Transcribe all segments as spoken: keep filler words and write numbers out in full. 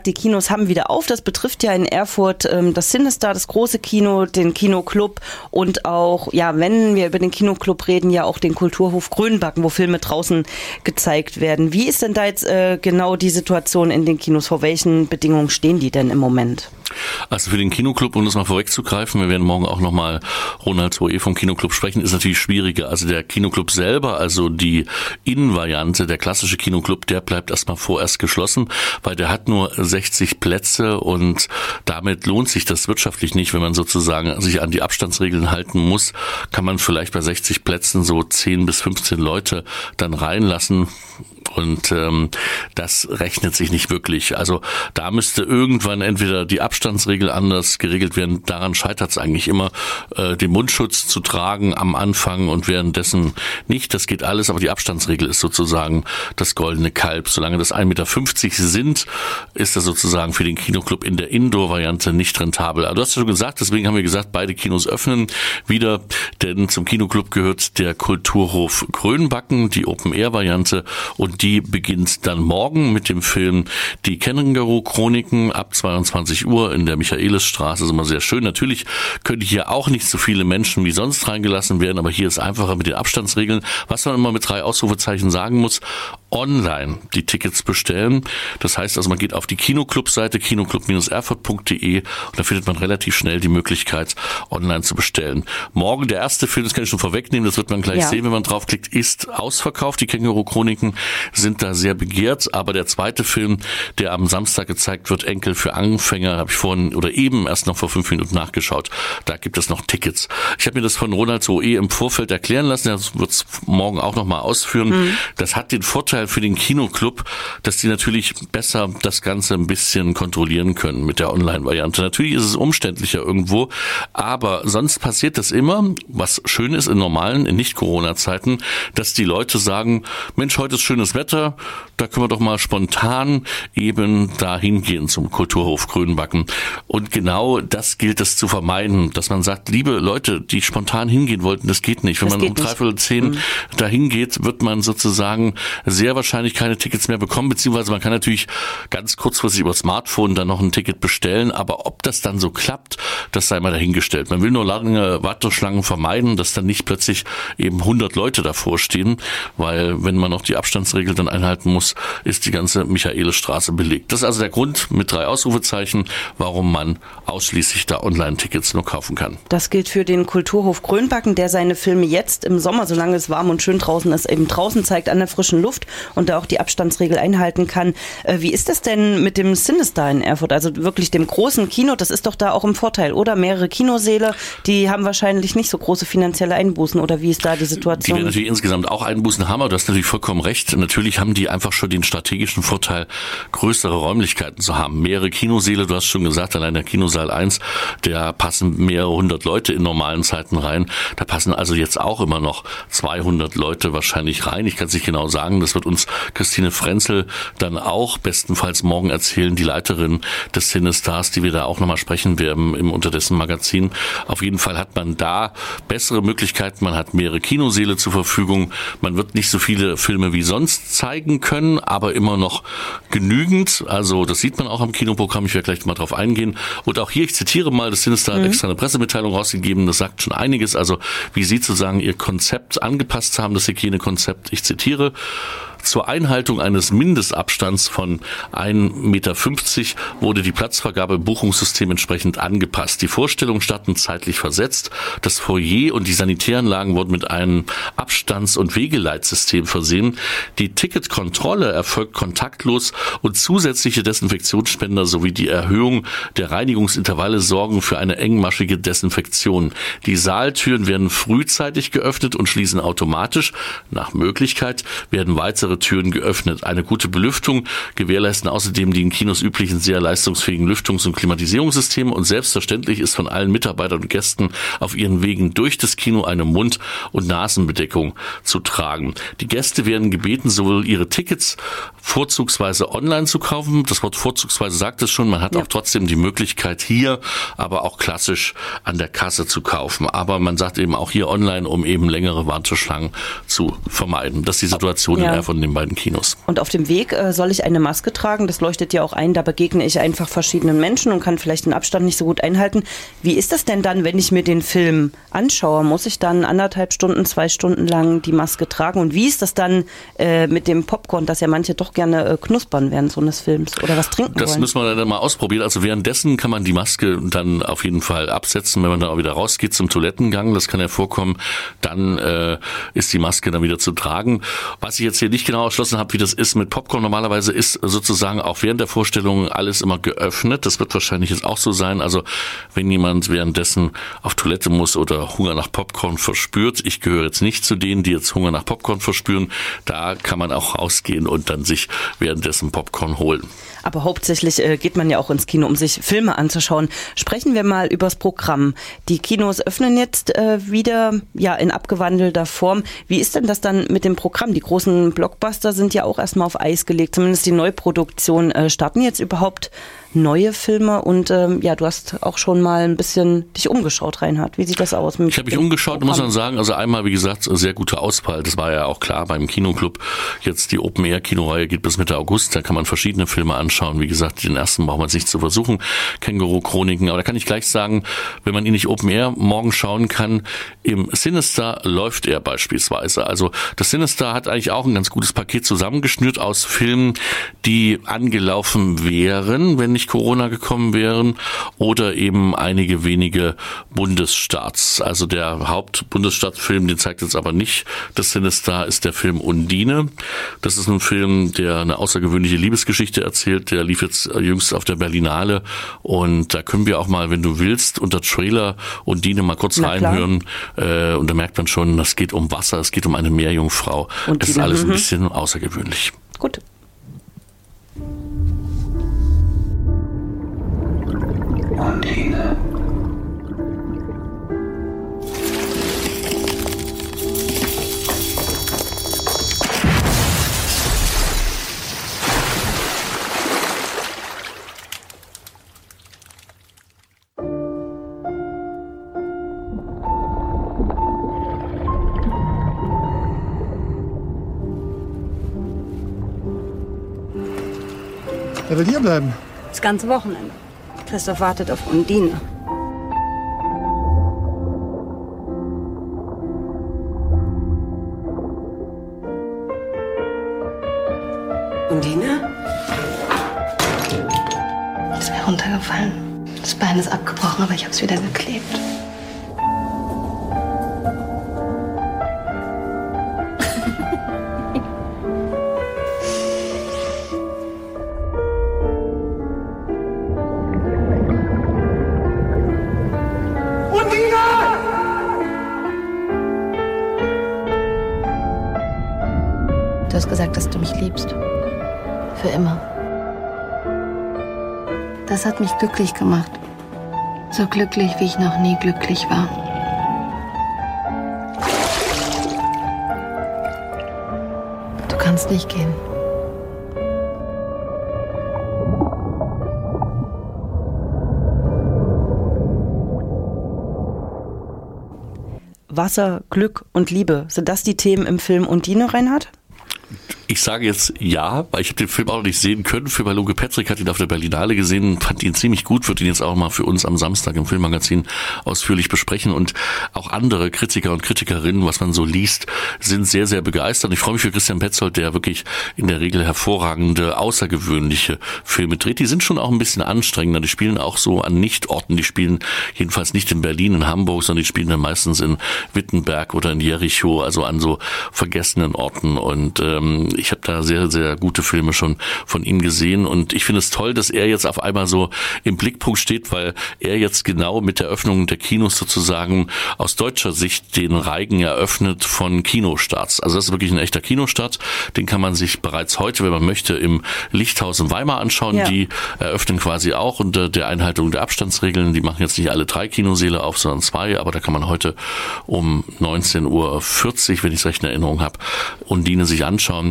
Die Kinos haben wieder auf. Das betrifft ja in Erfurt ähm, das Cinestar, das große Kino, den Kinoclub und auch, ja, wenn wir über den Kinoclub reden, ja auch den Kulturhof Grönbacken, wo Filme draußen gezeigt werden. Wie ist denn da jetzt äh, genau die Situation in den Kinos? Vor welchen Bedingungen stehen die denn im Moment? Also für den Kinoclub, um das mal vorwegzugreifen, wir werden morgen auch nochmal Ronald Zoe vom Kinoclub sprechen, ist natürlich schwieriger. Also der Kinoclub selber, also die Innenvariante, der klassische Kinoclub, der bleibt erstmal vorerst geschlossen, weil der hat nur sechzig Plätze und damit lohnt sich das wirtschaftlich nicht, wenn man sozusagen sich an die Abstandsregeln halten muss, kann man vielleicht bei sechzig Plätzen so zehn bis fünfzehn Leute dann reinlassen. Und ähm, das rechnet sich nicht wirklich. Also da müsste irgendwann entweder die Abstandsregel anders geregelt werden. Daran scheitert es eigentlich immer, äh, den Mundschutz zu tragen am Anfang und währenddessen nicht. Das geht alles, aber die Abstandsregel ist sozusagen das goldene Kalb. Solange das ein Meter fünfzig sind, ist das sozusagen für den Kinoclub in der Indoor-Variante nicht rentabel. Aber du hast ja schon gesagt, deswegen haben wir gesagt, beide Kinos öffnen wieder, denn zum Kinoclub gehört der Kulturhof Grönbacken, die Open-Air-Variante, und die beginnt dann morgen mit dem Film Die Känguru-Chroniken ab zweiundzwanzig Uhr in der Michaelisstraße. Das ist immer sehr schön. Natürlich können hier auch nicht so viele Menschen wie sonst reingelassen werden, aber hier ist einfacher mit den Abstandsregeln. Was man immer mit drei Ausrufezeichen sagen muss: online die Tickets bestellen. Das heißt also, man geht auf die Kinoclub-Seite kinoclub Bindestrich erfurt Punkt de und da findet man relativ schnell die Möglichkeit, online zu bestellen. Morgen der erste Film, das kann ich schon vorwegnehmen, das wird man gleich ja. sehen, wenn man draufklickt, ist ausverkauft. Die Känguru-Chroniken sind da sehr begehrt, aber der zweite Film, der am Samstag gezeigt wird, Enkel für Anfänger, habe ich vorhin oder eben erst noch vor fünf Minuten nachgeschaut. Da gibt es noch Tickets. Ich habe mir das von Ronald Zoe im Vorfeld erklären lassen, das wird es morgen auch noch mal ausführen. Mhm. Das hat den Vorteil für den Kinoclub, dass die natürlich besser das Ganze ein bisschen kontrollieren können mit der Online-Variante. Natürlich ist es umständlicher irgendwo, aber sonst passiert das immer, was schön ist in normalen, in Nicht-Corona-Zeiten, dass die Leute sagen, Mensch, heute ist schönes Wetter, da können wir doch mal spontan eben dahin gehen zum Kulturhof Grönbacken. Und genau das gilt es zu vermeiden, dass man sagt, liebe Leute, die spontan hingehen wollten, das geht nicht. Wenn das man um dreiviertel zehn mhm. dahin geht, wird man sozusagen sehr wahrscheinlich keine Tickets mehr bekommen, beziehungsweise man kann natürlich ganz kurzfristig über Smartphone dann noch ein Ticket bestellen, aber ob das dann so klappt, das sei mal dahingestellt. Man will nur lange Warteschlangen vermeiden, dass dann nicht plötzlich eben hundert Leute davor stehen, weil wenn man noch die Abstandsregel dann einhalten muss, ist die ganze Michaelisstraße belegt. Das ist also der Grund mit drei Ausrufezeichen, warum man ausschließlich da Online-Tickets nur kaufen kann. Das gilt für den Kulturhof Grönbacken, der seine Filme jetzt im Sommer, solange es warm und schön draußen ist, eben draußen zeigt, an der frischen Luft und da auch die Abstandsregel einhalten kann. Wie ist das denn mit dem Cinestar in Erfurt, also wirklich dem großen Kino? Das ist doch da auch im Vorteil, oder? Mehrere Kinosäle, die haben wahrscheinlich nicht so große finanzielle Einbußen, oder wie ist da die Situation? Die werden natürlich insgesamt auch Einbußen haben, aber du hast natürlich vollkommen recht. Natürlich haben die einfach schon den strategischen Vorteil, größere Räumlichkeiten zu haben. Mehrere Kinosäle, du hast schon gesagt, allein der Kinosaal eins, der passen mehrere hundert Leute in normalen Zeiten rein. Da passen also jetzt auch immer noch zweihundert Leute wahrscheinlich rein. Ich kann es nicht genau sagen, das wird uns Christine Frenzel dann auch bestenfalls morgen erzählen, die Leiterin des Cinestars, die wir da auch nochmal sprechen werden im Unterdessen Magazin. Auf jeden Fall hat man da bessere Möglichkeiten, man hat mehrere Kinosäle zur Verfügung, man wird nicht so viele Filme wie sonst zeigen können, aber immer noch genügend. Also das sieht man auch am Kinoprogramm, ich werde gleich mal drauf eingehen. Und auch hier, ich zitiere mal, das Cinestar hat mhm. extra eine Pressemitteilung rausgegeben, das sagt schon einiges, also wie sie sozusagen ihr Konzept angepasst haben, das Hygienekonzept, ich zitiere: Zur Einhaltung eines Mindestabstands von ein Meter fünfzig wurde die Platzvergabe im Buchungssystem entsprechend angepasst. Die Vorstellungen starten zeitlich versetzt. Das Foyer und die Sanitäranlagen wurden mit einem Abstands- und Wegeleitsystem versehen. Die Ticketkontrolle erfolgt kontaktlos und zusätzliche Desinfektionsspender sowie die Erhöhung der Reinigungsintervalle sorgen für eine engmaschige Desinfektion. Die Saaltüren werden frühzeitig geöffnet und schließen automatisch. Nach Möglichkeit werden weitere Türen geöffnet. Eine gute Belüftung gewährleisten außerdem die in Kinos üblichen sehr leistungsfähigen Lüftungs- und Klimatisierungssysteme und selbstverständlich ist von allen Mitarbeitern und Gästen auf ihren Wegen durch das Kino eine Mund- und Nasenbedeckung zu tragen. Die Gäste werden gebeten, sowohl ihre Tickets vorzugsweise online zu kaufen. Das Wort vorzugsweise sagt es schon. Man hat ja auch trotzdem die Möglichkeit hier, aber auch klassisch an der Kasse zu kaufen. Aber man sagt eben auch hier online, um eben längere Warteschlangen zu vermeiden. Das ist die Situation ja. in Erfurt von den beiden Kinos. Und auf dem Weg äh, soll ich eine Maske tragen, das leuchtet ja auch ein, da begegne ich einfach verschiedenen Menschen und kann vielleicht den Abstand nicht so gut einhalten. Wie ist das denn dann, wenn ich mir den Film anschaue? Muss ich dann anderthalb Stunden, zwei Stunden lang die Maske tragen? Und wie ist das dann äh, mit dem Popcorn, das ja manche doch gerne äh, knuspern während so eines Films oder was trinken das wollen? Das müssen wir dann mal ausprobieren. Also währenddessen kann man die Maske dann auf jeden Fall absetzen, wenn man dann auch wieder rausgeht zum Toilettengang. Das kann ja vorkommen. Dann äh, ist die Maske dann wieder zu tragen. Was ich jetzt hier nicht genau erschlossen habe, wie das ist mit Popcorn. Normalerweise ist sozusagen auch während der Vorstellung alles immer geöffnet. Das wird wahrscheinlich jetzt auch so sein. Also wenn jemand währenddessen auf Toilette muss oder Hunger nach Popcorn verspürt, ich gehöre jetzt nicht zu denen, die jetzt Hunger nach Popcorn verspüren, da kann man auch rausgehen und dann sich währenddessen Popcorn holen. Aber hauptsächlich äh, geht man ja auch ins Kino, um sich Filme anzuschauen. Sprechen wir mal übers Programm. Die Kinos öffnen jetzt äh, wieder ja in abgewandelter Form. Wie ist denn das dann mit dem Programm? Die großen Blockbuster sind ja auch erstmal auf Eis gelegt, zumindest die Neuproduktion. Äh, starten jetzt überhaupt neue Filme? Und ähm, ja, du hast auch schon mal ein bisschen dich umgeschaut, Reinhard. Wie sieht das aus? Mit ich habe mich umgeschaut, Programm? Muss man sagen. Also einmal, wie gesagt, sehr gute Auswahl. Das war ja auch klar beim Kinoclub. Jetzt die Open-Air-Kinoreihe geht bis Mitte August. Da kann man verschiedene Filme anschauen. Wie gesagt, den ersten braucht man sich nicht zu versuchen. Känguru-Chroniken. Aber da kann ich gleich sagen, wenn man ihn nicht Open-Air morgen schauen kann, im Sinister läuft er beispielsweise. Also das Sinister hat eigentlich auch ein ganz gutes Paket zusammengeschnürt aus Filmen, die angelaufen wären, wenn nicht Corona gekommen wären, oder eben einige wenige Bundesstaats. Also der Hauptbundesstaatsfilm, den zeigt jetzt aber nicht das Sinister, ist der Film Undine. Das ist ein Film, der eine außergewöhnliche Liebesgeschichte erzählt. Der lief jetzt jüngst auf der Berlinale und da können wir auch mal, wenn du willst, unter Trailer Undine mal kurz reinhören. Äh, und da merkt man schon, es geht um Wasser, es geht um eine Meerjungfrau. Es ist alles ein bisschen außergewöhnlich. Gut. Undine. Er will hier bleiben. Das ganze Wochenende. Christoph wartet auf Undine. Undine? Ist mir runtergefallen. Das Bein ist abgebrochen, aber ich habe es wieder geklebt. Du hast gesagt, dass du mich liebst. Für immer. Das hat mich glücklich gemacht. So glücklich, wie ich noch nie glücklich war. Du kannst nicht gehen. Wasser, Glück und Liebe. Sind das die Themen im Film Undine, Reinhard? Ich sage jetzt ja, weil ich habe den Film auch noch nicht sehen können. Für Luke Patrick hat ihn auf der Berlinale gesehen, fand ihn ziemlich gut, wird ihn jetzt auch mal für uns am Samstag im Filmmagazin ausführlich besprechen. Und auch andere Kritiker und Kritikerinnen, was man so liest, sind sehr, sehr begeistert. Ich freue mich für Christian Petzold, der wirklich in der Regel hervorragende, außergewöhnliche Filme dreht. Die sind schon auch ein bisschen anstrengender. Die spielen auch so an Nichtorten. Die spielen jedenfalls nicht in Berlin, in Hamburg, sondern die spielen dann meistens in Wittenberg oder in Jericho, also an so vergessenen Orten. Und ähm, ich habe da sehr, sehr gute Filme schon von ihm gesehen und ich finde es toll, dass er jetzt auf einmal so im Blickpunkt steht, weil er jetzt genau mit der Öffnung der Kinos sozusagen aus deutscher Sicht den Reigen eröffnet von Kinostarts. Also das ist wirklich ein echter Kinostart. Den kann man sich bereits heute, wenn man möchte, im Lichthaus in Weimar anschauen. Ja. Die eröffnen quasi auch unter der Einhaltung der Abstandsregeln. Die machen jetzt nicht alle drei Kinosäle auf, sondern zwei, aber da kann man heute um neunzehn Uhr vierzig, wenn ich es recht in Erinnerung habe, Undine sich anschauen.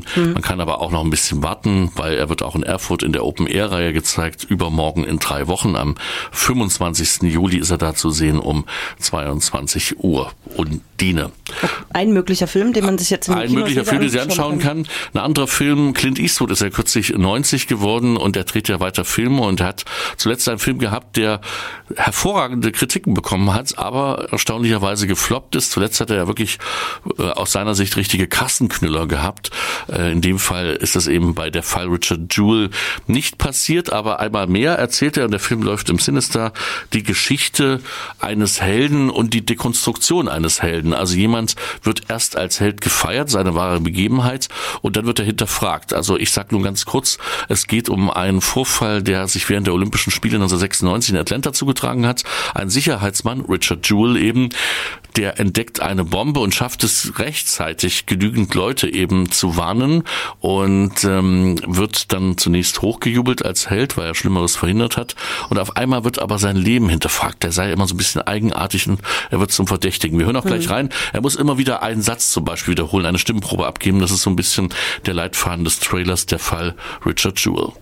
Mhm. Man kann aber auch noch ein bisschen warten, weil er wird auch in Erfurt in der Open-Air-Reihe gezeigt, übermorgen in drei Wochen. Am fünfundzwanzigsten Juli ist er da zu sehen um zweiundzwanzig Uhr. Undine. Ein möglicher Film, den man sich jetzt in den Ein Kinos möglicher Film, den Sie anschauen kann. kann. Ein anderer Film, Clint Eastwood ist ja kürzlich neunzig geworden und er dreht ja weiter Filme und er hat zuletzt einen Film gehabt, der hervorragende Kritiken bekommen hat, aber erstaunlicherweise gefloppt ist. Zuletzt hat er ja wirklich äh, aus seiner Sicht richtige Kassenknüller gehabt. Äh, in dem Fall ist das eben bei der Fall Richard Jewell nicht passiert, aber einmal mehr erzählt er, und der Film läuft im Sinister, die Geschichte eines Helden und die Dekonstruktion eines Helden. Also jemand wird erst als Held gefeiert, seine wahre Begebenheit, und dann wird er hinterfragt. Also ich sage nur ganz kurz, es geht um einen Vorfall, der sich während der Olympischen Spiele neunzehnhundertsechsundneunzig in Atlanta zugetragen hat. Ein Sicherheitsmann, Richard Jewell eben, der entdeckt eine Bombe und schafft es rechtzeitig, genügend Leute eben zu warnen und ähm, wird dann zunächst hochgejubelt als Held, weil er Schlimmeres verhindert hat. Und auf einmal wird aber sein Leben hinterfragt. Er sei immer so ein bisschen eigenartig und er wird zum Verdächtigen. Wir hören auch gleich rein. Er muss immer wieder einen Satz zum Beispiel wiederholen, eine Stimmprobe abgeben. Das ist so ein bisschen der Leitfaden des Trailers, der Fall Richard Jewell.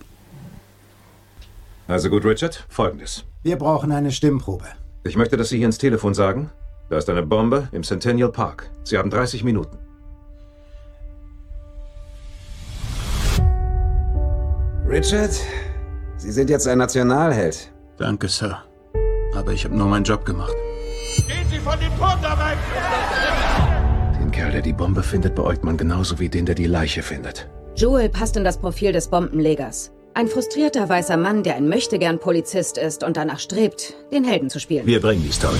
Also gut, Richard, Folgendes. Wir brauchen eine Stimmprobe. Ich möchte, dass Sie hier ins Telefon sagen, da ist eine Bombe im Centennial Park. Sie haben dreißig Minuten. Richard, Sie sind jetzt ein Nationalheld. Danke, Sir. Aber ich habe nur meinen Job gemacht. Gehen Sie von dem Turm da weg! Den Kerl, der die Bombe findet, beäugt man genauso wie den, der die Leiche findet. Jewell passt in das Profil des Bombenlegers. Ein frustrierter weißer Mann, der ein Möchtegern-Polizist ist und danach strebt, den Helden zu spielen. Wir bringen die Story.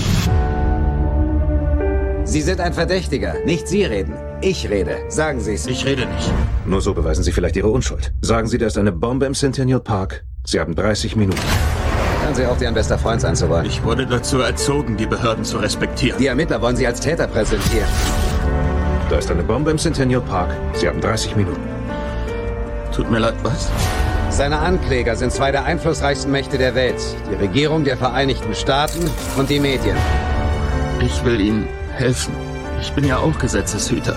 Sie sind ein Verdächtiger. Nicht Sie reden. Ich rede. Sagen Sie es. Ich rede nicht. Nur so beweisen Sie vielleicht Ihre Unschuld. Sagen Sie, da ist eine Bombe im Centennial Park. Sie haben dreißig Minuten. Hören Sie auf, Ihr bester Freund sein zu wollen. Ich wurde dazu erzogen, die Behörden zu respektieren. Die Ermittler wollen Sie als Täter präsentieren. Da ist eine Bombe im Centennial Park. Sie haben dreißig Minuten. Tut mir leid, was? Seine Ankläger sind zwei der einflussreichsten Mächte der Welt. Die Regierung der Vereinigten Staaten und die Medien. Ich will Ihnen helfen. Ich bin ja auch Gesetzeshüter.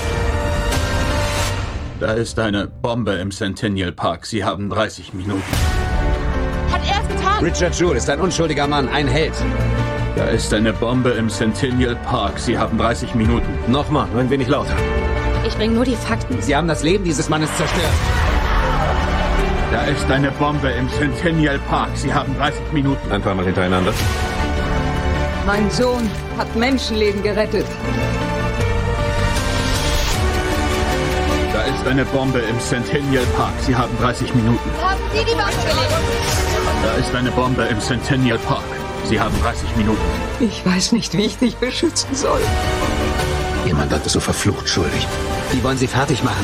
Da ist eine Bombe im Centennial Park. Sie haben dreißig Minuten. Hat er es getan? Richard Jewell ist ein unschuldiger Mann, ein Held. Da ist eine Bombe im Centennial Park. Sie haben dreißig Minuten. Nochmal, nur ein wenig lauter. Ich bringe nur die Fakten. Sie haben das Leben dieses Mannes zerstört. Da ist eine Bombe im Centennial Park. Sie haben dreißig Minuten. Ein paar Mal hintereinander. Mein Sohn hat Menschenleben gerettet. Da ist eine Bombe im Centennial Park. Sie haben dreißig Minuten. Haben Sie die Waffe gelegt? Da ist eine Bombe im Centennial Park. Sie haben dreißig Minuten. Ich weiß nicht, wie ich dich beschützen soll. Ihr Mandant ist so verflucht schuldig. Die wollen Sie fertig machen.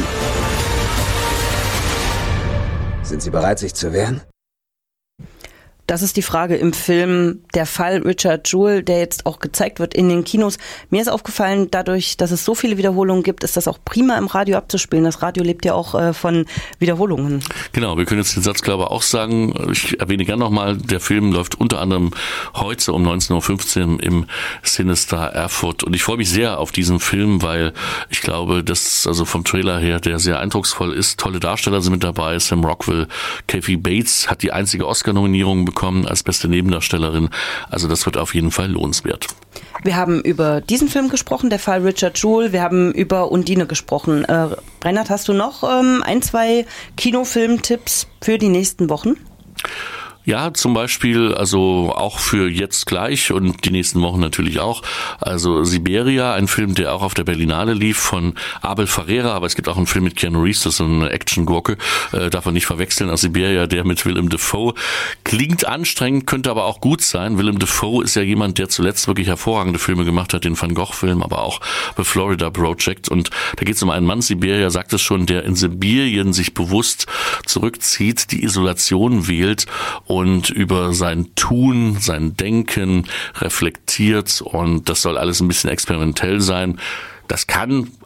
Sind Sie bereit, sich zu wehren? Das ist die Frage im Film Der Fall Richard Jewell, der jetzt auch gezeigt wird in den Kinos. Mir ist aufgefallen, dadurch, dass es so viele Wiederholungen gibt, ist das auch prima im Radio abzuspielen. Das Radio lebt ja auch äh, von Wiederholungen. Genau, wir können jetzt den Satz, glaube ich, auch sagen. Ich erwähne gerne nochmal, der Film läuft unter anderem heute um neunzehn Uhr fünfzehn im Sinister Erfurt. Und ich freue mich sehr auf diesen Film, weil ich glaube, dass also vom Trailer her der sehr eindrucksvoll ist. Tolle Darsteller sind mit dabei. Sam Rockwell, Kathy Bates hat die einzige Oscar-Nominierung bekommen als beste Nebendarstellerin. Also das wird auf jeden Fall lohnenswert. Wir haben über diesen Film gesprochen, der Fall Richard Jewell. Wir haben über Undine gesprochen. Äh, Reinhard, hast du noch ähm, ein, zwei Kinofilmtipps für die nächsten Wochen? Ja, zum Beispiel, also auch für jetzt gleich und die nächsten Wochen natürlich auch. Also Siberia, ein Film, der auch auf der Berlinale lief von Abel Ferreira, aber es gibt auch einen Film mit Keanu Reeves, das ist eine Action-Gurke, äh, darf man nicht verwechseln. Also Siberia, der mit Willem Dafoe. Klingt anstrengend, könnte aber auch gut sein. Willem Dafoe ist ja jemand, der zuletzt wirklich hervorragende Filme gemacht hat, den Van Gogh-Film, aber auch The Florida Project. Und da geht es um einen Mann, Siberia sagt es schon, der in Sibirien sich bewusst zurückzieht, die Isolation wählt und über sein Tun, sein Denken reflektiert, und das soll alles ein bisschen experimentell sein. Das kann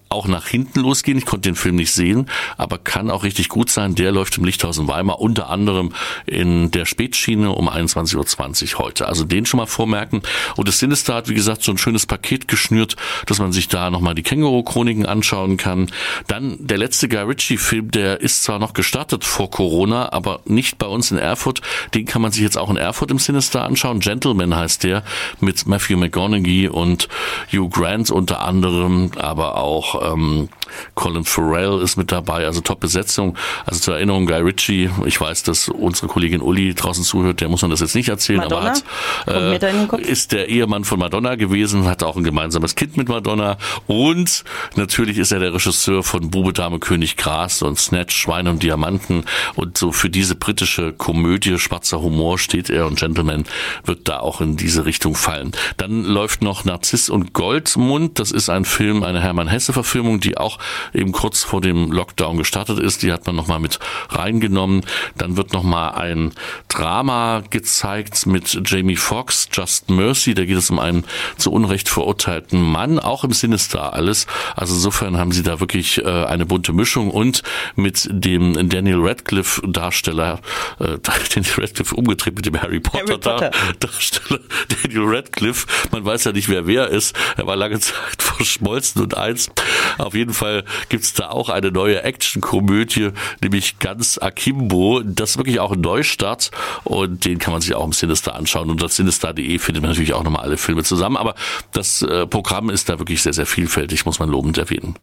auch nach hinten losgehen. Ich konnte den Film nicht sehen, aber kann auch richtig gut sein. Der läuft im Lichthaus in Weimar, unter anderem in der Spätschiene um einundzwanzig Uhr zwanzig heute. Also den schon mal vormerken. Und das Sinister hat, wie gesagt, so ein schönes Paket geschnürt, dass man sich da nochmal die Känguru-Chroniken anschauen kann. Dann der letzte Guy Ritchie-Film, der ist zwar noch gestartet vor Corona, aber nicht bei uns in Erfurt. Den kann man sich jetzt auch in Erfurt im Sinister anschauen. Gentleman heißt der, mit Matthew McConaughey und Hugh Grant unter anderem, aber auch ähm, Colin Farrell ist mit dabei, also Top-Besetzung. Also zur Erinnerung, Guy Ritchie, ich weiß, dass unsere Kollegin Uli draußen zuhört, der muss man das jetzt nicht erzählen, Madonna? aber hat, äh, ist der Ehemann von Madonna gewesen, hat auch ein gemeinsames Kind mit Madonna und natürlich ist er der Regisseur von Bube, Dame, König, Gras und Snatch, Schwein und Diamanten und so für diese britische Komödie, schwarzer Humor steht er und Gentleman wird da auch in diese Richtung fallen. Dann läuft noch Narziss und Goldmund, das ist ein Film, eine Hermann-Hesse-Verfilmung, die auch eben kurz vor dem Lockdown gestartet ist, die hat man nochmal mit reingenommen. Dann wird nochmal ein Drama gezeigt mit Jamie Foxx, Just Mercy, da geht es um einen zu Unrecht verurteilten Mann, auch im Sinister alles. Also insofern haben sie da wirklich äh, eine bunte Mischung und mit dem Daniel Radcliffe Darsteller, äh, Daniel Radcliffe umgedreht mit dem Harry Potter, Harry Potter. Darsteller Daniel Radcliffe, man weiß ja nicht, wer wer ist, er war lange Zeit verschmolzen und eins. Auf jeden Fall gibt's da auch eine neue Action-Komödie, nämlich Ganz Akimbo, das ist wirklich auch ein Neustart und den kann man sich auch im Sinister anschauen. Und unter sinister punkt de findet man natürlich auch nochmal alle Filme zusammen, aber das äh, Programm ist da wirklich sehr, sehr vielfältig, muss man lobend erwähnen.